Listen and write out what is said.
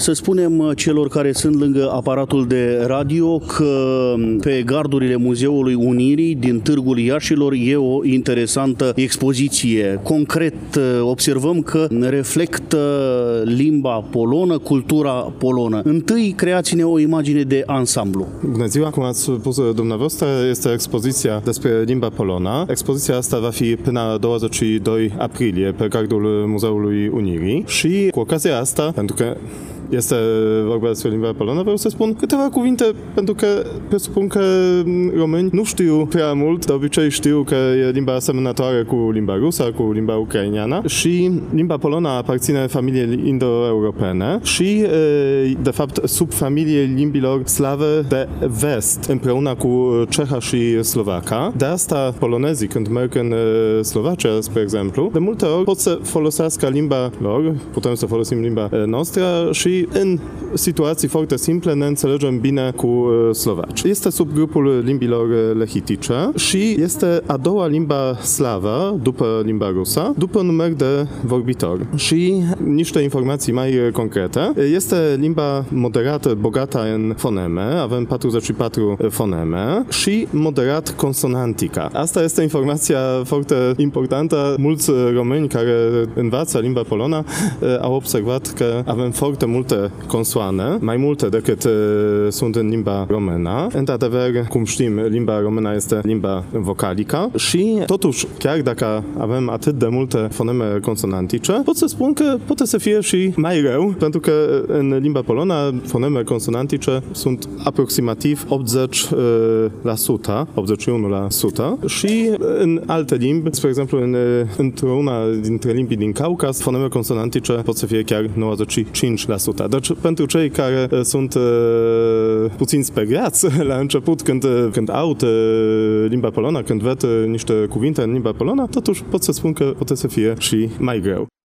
Să spunem celor care sunt lângă aparatul de radio că pe gardurile Muzeului Unirii din Târgul Iașilor e o interesantă expoziție. Concret, observăm că reflectă limba polonă, cultura polonă. Întâi, creați-ne o imagine de ansamblu. Bună ziua! Cum ați spus dumneavoastră, este expoziția despre limba polonă. Expoziția asta va fi până 22 aprilie pe gardul Muzeului Unirii și cu ocazia asta, pentru că este vorba despre limba polonă, vreau să spun câteva cuvinte, pentru că presupun că români nu știu prea mult, de obicei știu că e limba asemănătoare cu limba rusă, cu limba ucraineană și limba polonă aparține familiei indo-europene și, de fapt, sub familiei limbilor slave de vest, împreună cu ceha și slovaca. De asta, polonezii, când merg în Slovacia, spre exemplu, de multe ori pot să folosească limba lor, putem să folosim limba noastră și în situații foarte simple ne înțelegem bine cu slovaci. Este sub grupul limbilor lehitice și este a doua limba slavă, după limba rusă, după număr de vorbitori. Și niște informații mai concrete. Este limba moderată, bogată în foneme, avem 44 foneme și moderat consonantica. Asta este informația foarte importantă. Mulți români care învață limba polonă au observat că avem foarte multe consoane, mai multe decât sunt în limba română. Într-adevăr, cum știm, limba română este limba vocalică și totuși, chiar dacă avem atât de multe foneme consonantice, pot să spun că poate să fie și mai rău, pentru că în limba polonă foneme consonantice sunt aproximativ 81% și în alte limbi, spre exemplu, într-una dintre limbii din Caucas, foneme consonantice pot să fie chiar 95%. Deci, pentru cei care sunt puțin speriați la început când aud limba polonă, când ved niște cuvinte în limba polonă, totuși pot să spun că poate să fie și mai greu.